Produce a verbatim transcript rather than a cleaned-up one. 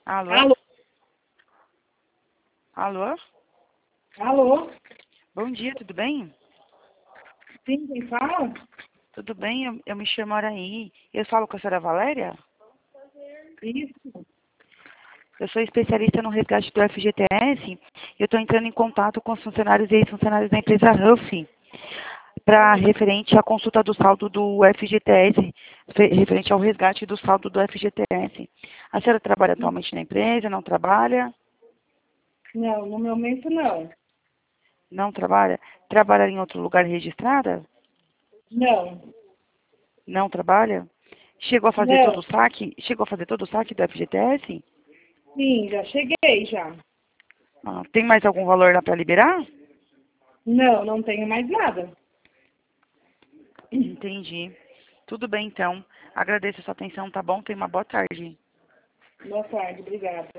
Alô? Alô? Alô? Alô? Bom dia, tudo bem? Sim, quem fala? Tudo bem, eu, eu me chamo Araí. Eu falo com a senhora Valéria? Isso. Eu sou especialista no resgate do F G T S e eu estou entrando em contato com os funcionários e ex-funcionários da empresa Huff para referente à consulta do saldo do F G T S, fe- referente ao resgate do saldo do F G T S. A senhora trabalha atualmente na empresa, não trabalha? Não, no momento não. Não trabalha? Trabalha em outro lugar registrada? Não. Não trabalha? Chegou a fazer todo Não. o saque? Chegou a fazer todo o saque do F G T S? Sim, já cheguei já. Ah, tem mais algum valor lá para liberar? Não, não tenho mais nada. Entendi. Tudo bem, então. Agradeço a sua atenção, tá bom? Tenha uma boa tarde. Boa tarde, obrigada.